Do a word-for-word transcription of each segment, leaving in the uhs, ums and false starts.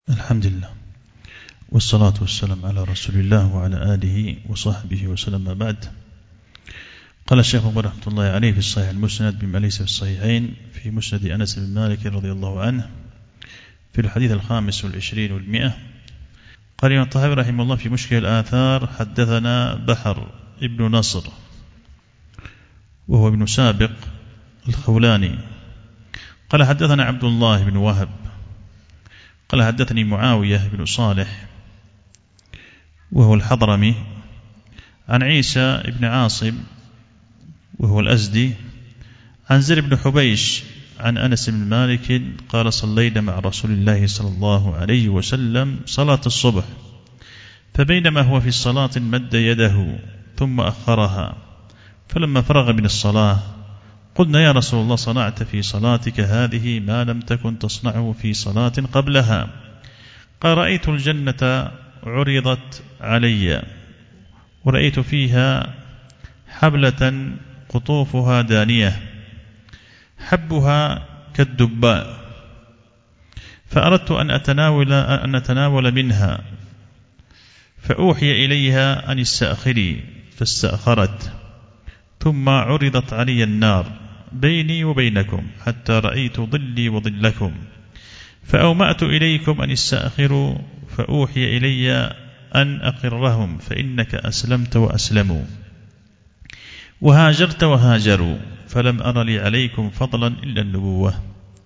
الحمد لله والصلاة والسلام على رسول الله وعلى آله وصحبه وسلم. بعد، قال الشيخ رحمة الله عليه في الصحيح المسند بما ليس في الصحيحين في مسند أنس بن مالك رضي الله عنه في الحديث الخامس والعشرين والمئة، قال الإمام الطحاوي رحمه الله في مشكل الآثار: حدثنا بحر ابن نصر وهو ابن سابق الخولاني قال حدثنا عبد الله بن وهب قال حدثني معاوية بن صالح وهو الحضرمي عن عيسى بن عاصم وهو الأزدي عن زر بن حبيش عن أنس بن مالك قال: صلينا مع رسول الله صلى الله عليه وسلم صلاة الصبح، فبينما هو في الصلاة مد يده ثم أخرها، فلما فرغ من الصلاة قلنا: يا رسول الله، صنعت في صلاتك هذه ما لم تكن تصنعه في صلاة قبلها. قال: رأيت الجنة عرضت علي ورأيت فيها حبلة قطوفها دانية حبها كالدباء، فأردت أن أتناول, أن أتناول منها، فأوحي إليها أن استأخري، فاستأخرت، ثم عرضت علي النار بيني وبينكم حتى رأيت ظلي وظلكم، فأومأت إليكم أن استأخروا، فأوحي إلي أن أقرهم، فإنك أسلمت وأسلموا وهاجرت وهاجروا، فلم أر لي عليكم فضلا إلا النبوة.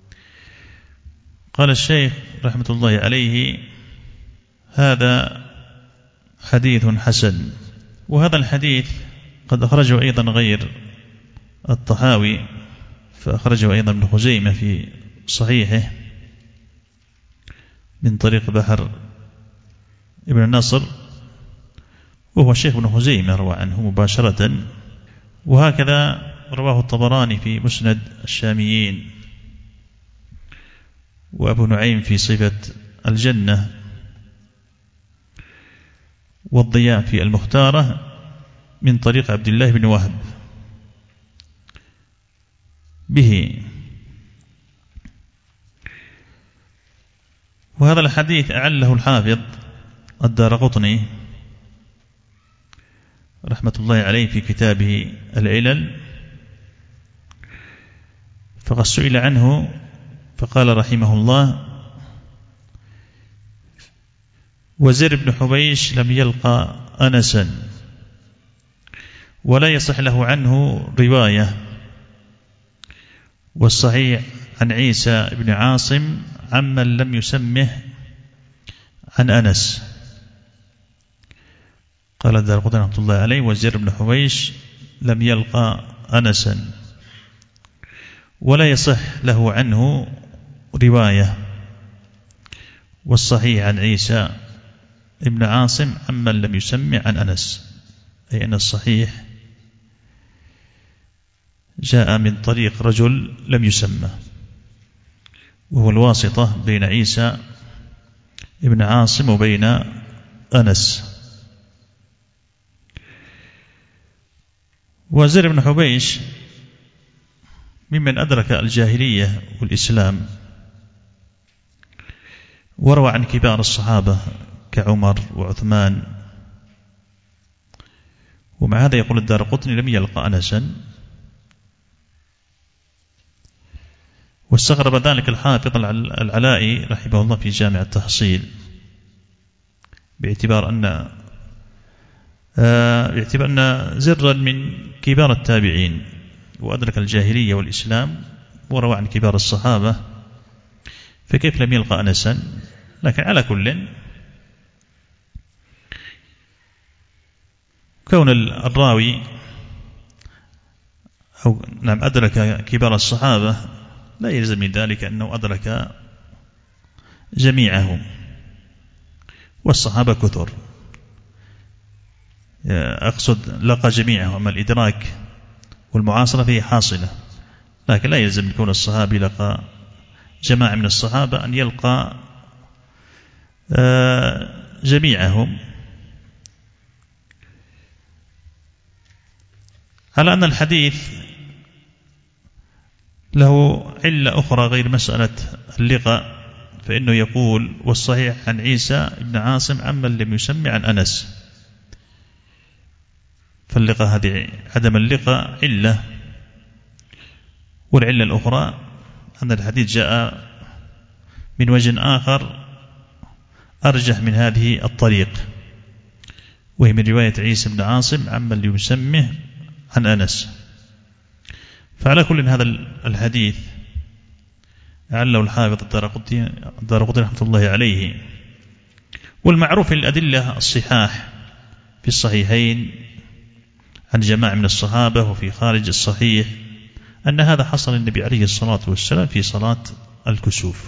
قال الشيخ رحمة الله عليه: هذا حديث حسن. وهذا الحديث قد أخرجه أيضا غير الطحاوي، فأخرجه أيضا ابن خزيمة في صحيحه من طريق بحر ابن النصر، وهو الشيخ ابن خزيمة روى عنه مباشرة، وهكذا رواه الطبراني في مسند الشاميين، وأبو نعيم في صفة الجنة، والضياء في المختارة من طريق عبد الله بن وهب به. وهذا الحديث أعله الحافظ الدارقطني رحمة الله عليه في كتابه العلل، فقد سئل عنه فقال رحمه الله: وزر بن حبيش لم يلقى أنسا ولا يصح له عنه رواية، والصحيح عن عيسى بن عاصم عمن لم يسمه عن أنس. قال الدارقطني رحمة الله عليه: وزر بن حبيش لم يلقى أنسا ولا يصح له عنه رواية، والصحيح عن عيسى بن عاصم عمن لم يسمع عن أنس، أي أن الصحيح جاء من طريق رجل لم يسمى، وهو الواسطة بين عيسى بن عاصم وبين أنس. وزر بن حبيش ممن أدرك الجاهلية والإسلام، وروى عن كبار الصحابة كعمر وعثمان، ومع هذا يقول الدارقطني لم يلقى أنسا. واستغرب ذلك الحافظ العلائي رحمه الله في جامع التحصيل، باعتبار أن باعتبار أن زرا من كبار التابعين وأدرك الجاهلية والإسلام وروى عن كبار الصحابة، فكيف لم يلقى أنسا؟ لكن على كل، كون الراوي أو نعم أدرك كبار الصحابة لا يلزم من ذلك أنه أدرك جميعهم، والصحابة كثر، أقصد لقى جميعهم، أما الإدراك والمعاصرة فيه حاصلة، لكن لا يلزم يكون الصحابي لقى جماعة من الصحابة أن يلقى جميعهم، على أن الحديث له علة أخرى غير مسألة اللقاء فإنه يقول والصحيح عن عيسى بن عاصم عمن لم يسمي عن أنس، فاللقاء هذه عدم اللقاء علة. والعلة الأخرى أن الحديث جاء من وجه آخر أرجح من هذه الطريق، وهي من رواية عيسى بن عاصم عمن لم يسمه عن أنس. فعلى كل هذا الحديث عله الحافظ الدارقطني رحمة الله عليه. والمعروف في الأدلة الصحاح في الصحيحين عن جماعة من الصحابة وفي خارج الصحيح أن هذا حصل النبي عليه الصلاة والسلام في صلاة الكسوف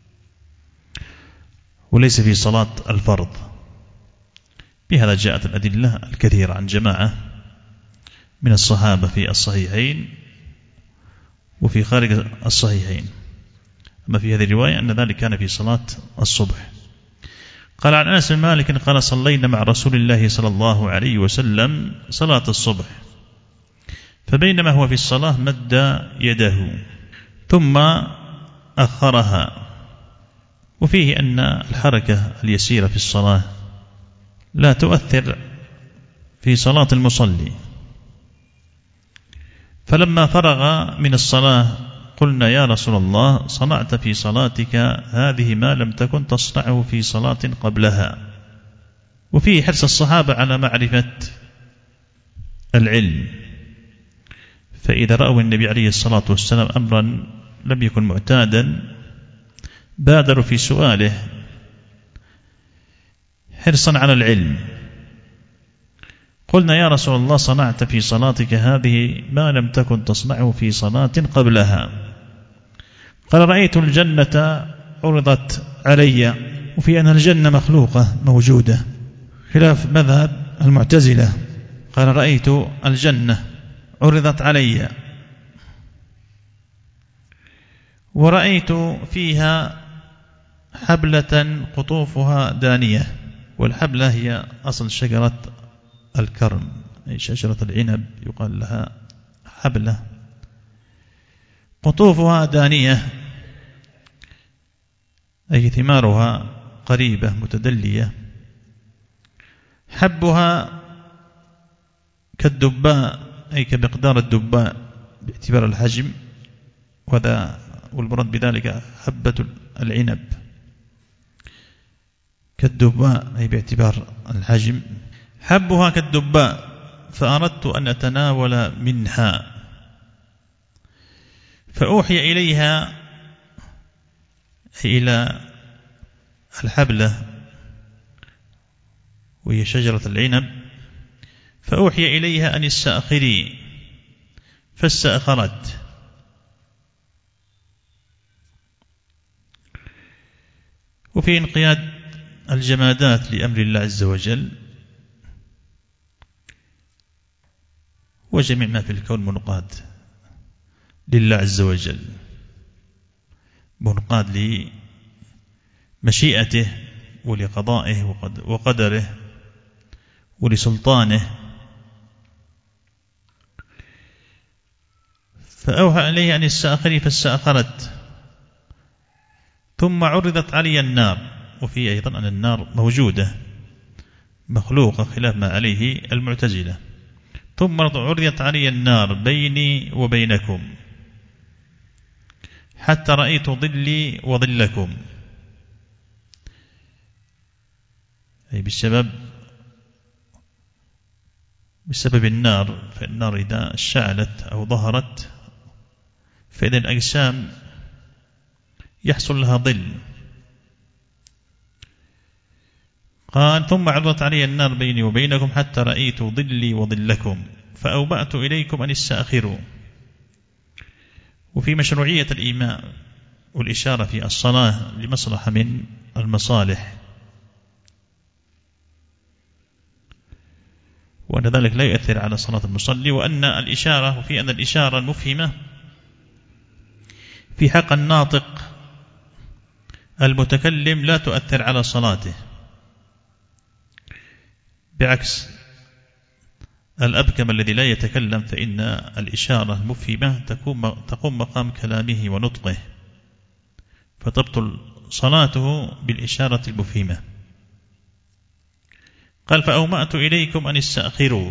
وليس في صلاة الفرض. بهذا جاءت الأدلة الكثيرة عن جماعة من الصحابة في الصحيحين وفي خارج الصحيحين. أما في هذه الرواية أن ذلك كان في صلاة الصبح. قال عن أنس بن مالك قال صلينا مع رسول الله صلى الله عليه وسلم صلاة الصبح، فبينما هو في الصلاة مد يده ثم أخرها. وفيه أن الحركة اليسيرة في الصلاة لا تؤثر في صلاة المصلي. فلما فرغ من الصلاة قلنا يا رسول الله صنعت في صلاتك هذه ما لم تكن تصنعه في صلاة قبلها. وفيه حرص الصحابة على معرفة العلم، فإذا رأوا النبي عليه الصلاة والسلام أمرا لم يكن معتادا بادروا في سؤاله حرصا على العلم. قلنا يا رسول الله صنعت في صلاتك هذه ما لم تكن تصنعه في صلاة قبلها. قال رأيت الجنة عرضت علي، وفي أن الجنة مخلوقة موجودة خلاف مذهب المعتزلة. قال رأيت الجنة عرضت علي ورأيت فيها حبلة قطوفها دانية، والحبلة هي أصل شجرة الكرم أي شجرة العنب يقال لها حبلة. قطوفها دانية أي ثمارها قريبة متدلية، حبها كالدباء أي كمقدار الدباء باعتبار الحجم، وهذا والمراد بذلك حبة العنب كالدباء أي باعتبار الحجم. حبها كالدباء فأردت أن أتناول منها فأوحي إليها إلى الحبلة وهي شجرة العنب، فأوحي إليها أن استأخري فاستأخرت. وفي انقياد الجمادات لأمر الله عز وجل، وجميع ما في الكون منقاد لله عز وجل، منقاد لمشيئته ولقضائه وقدره ولسلطانه. فأوحى إليه أن استأخري فاستأخرت. ثم عرضت علي النار، وفي أيضا أن النار موجودة مخلوقة خلاف ما عليه المعتزلة. ثم عرضت علي النار بيني وبينكم حتى رأيت ظلي وظلكم، أي بسبب بسبب النار. فالنار إذا اشتعلت أو ظهرت فإن الأجسام يحصل لها ظل. قال ثم عرضت علي النار بيني وبينكم حتى رأيت ظلي وظلكم فأوبأت إليكم أن استأخروا. وفي مشروعية الإيماء والإشارة في الصلاة لمصلحة من المصالح، وأن ذلك لا يؤثر على صلاة المصلي، وأن الإشارة وفي أن الإشارة المفهمة في حق الناطق المتكلم لا تؤثر على صلاته، بعكس الأبكم الذي لا يتكلم فإن الإشارة المفهمة تقوم مقام كلامه ونطقه فتبطل صلاته بالإشارة المفهمة. قال فأومأت إليكم أن استأخروا،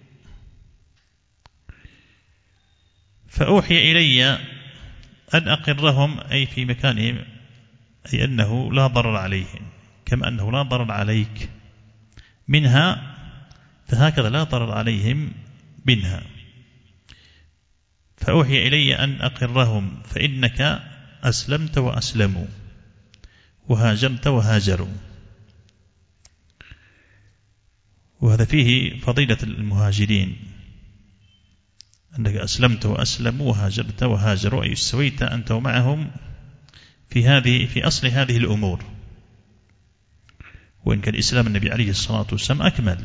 فأوحي إلي أن أقرهم أي في مكانهم، أي أنه لا ضرر عليهم كما أنه لا ضرر عليك منها، فهكذا لا ضرر عليهم منها. فأوحي إلي أن أقرهم فإنك أسلمت وأسلموا وهاجرت وهاجروا. وهذا فيه فضيلة المهاجرين، أنك أسلمت وأسلموا وهاجرت وهاجروا، أي استويت أنت ومعهم في هذه في أصل هذه الأمور. وإن كان إسلام النبي عليه الصلاة والسلام أكمل،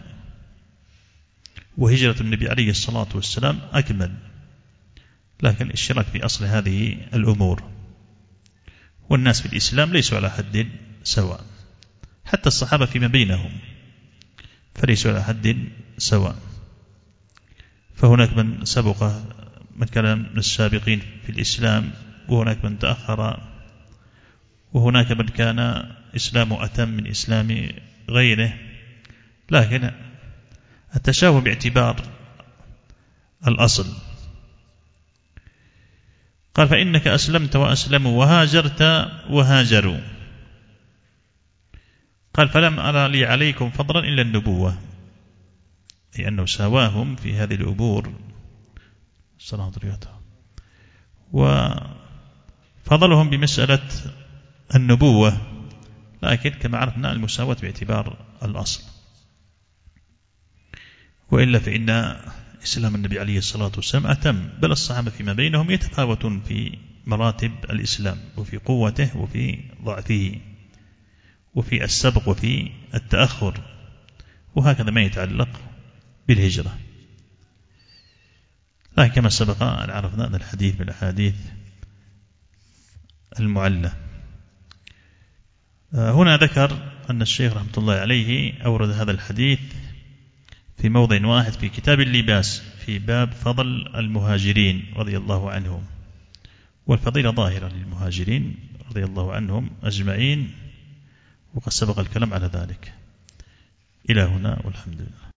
وهجرة النبي عليه الصلاة والسلام أكمل، لكن الاشتراك في أصل هذه الأمور. والناس في الإسلام ليسوا على حد سواء، حتى الصحابة فيما بينهم فليسوا على حد سواء. فهناك من سبق من كان من السابقين في الإسلام، وهناك من تأخر، وهناك من كان إسلامه أتم من إسلام غيره. لكن التشابه باعتبار الأصل. قال فإنك أسلمت وأسلموا وهاجرت وهاجروا. قال فلم أرى لي عليكم فضلا إلا النبوة، أي أنه سواهم في هذه الأمور وفضلهم بمسألة النبوة، لكن كما عرفنا المساواة باعتبار الأصل. وإلا فإن إسلام النبي عليه الصلاة والسلام أتم، بل الصحابة فيما بينهم يتفاوتون في مراتب الإسلام وفي قوته وفي ضعفه وفي السبق وفي التأخر، وهكذا ما يتعلق بالهجرة. لكن كما سبق أن عرفنا أن الحديث من الأحاديث المعلة. هنا ذكر أن الشيخ رحمة الله عليه أورد هذا الحديث في موضع واحد في كتاب اللباس في باب فضل المهاجرين رضي الله عنهم، والفضيلة ظاهرة للمهاجرين رضي الله عنهم أجمعين، وقد سبق الكلام على ذلك. إلى هنا والحمد لله.